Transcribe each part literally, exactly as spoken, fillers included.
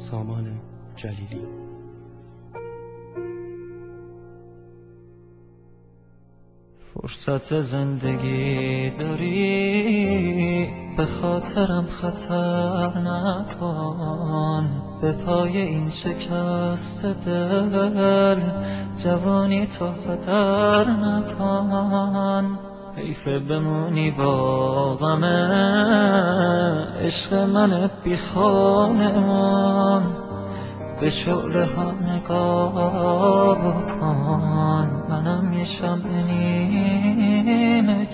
سامان جلیلی. فرصت زندگی داری، به خاطرم خطر نکن. به پای این شکست دل، جوانی تو هدر نکن. حیفه بمونی با غمه، عشق من بی خانمان. به شعله ها نگاه بکن، منم یه شمع نیمه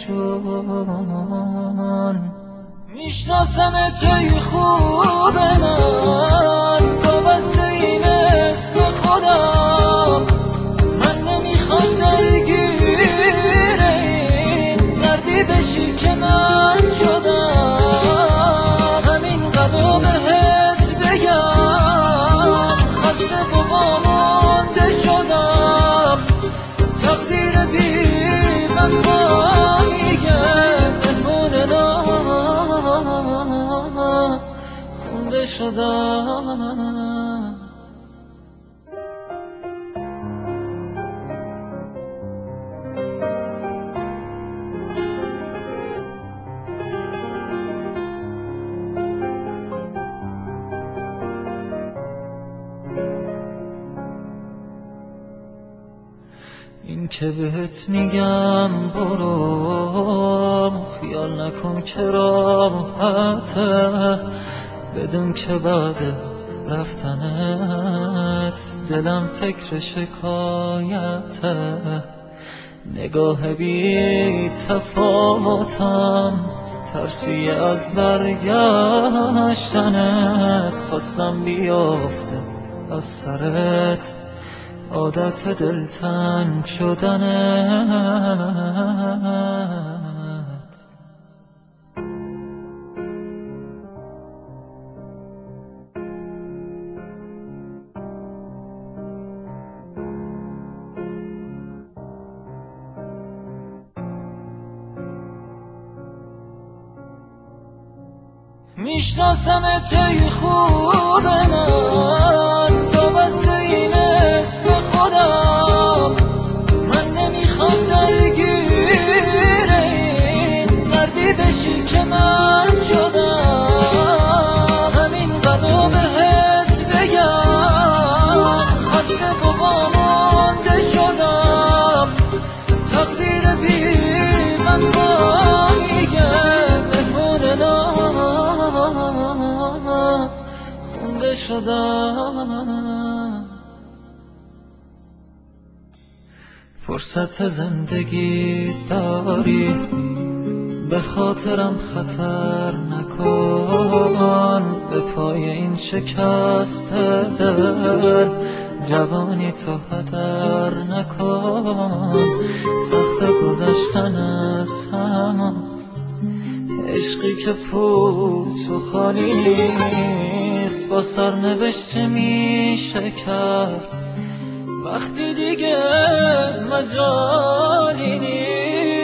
جون. میشناسم توی خوب من، وابسته ای مثل خودم. من نمیخوام درگیر این دردی بشی که من شدم. همین قدر بهت بگم، خسته و وامونده شدم. تقدیر بی وفا میگه مهمون ناخونده شدم. این که بهت میگم برو، خیال نکن که راحته. بدون که بعد رفتنت دلم فکر شکایته. نگاه بی تفاوتم، ترسی از برگشتنت. خواستم بیافته از سرت عادت دلتنگ شدنت. میشناسم توی خوب من، وابسته ای مثل خودم. من نمیخوام درگیر این دردی بشی که من شدم. همین قدر بهت بگم، خسته و وامونده شدم. تقدیر بی وفا میگه مهمون ناخونده شدم. فرصت زندگی داری، به خاطرم خطر نکن. به پای این شکست دل، جوانی تو هدر نکن. سخت گذشتن از هم، عشقی که پوچ و خالی نیست. با سرنوشت چه میشه کرد، وقتی دیگه مجالی نیست.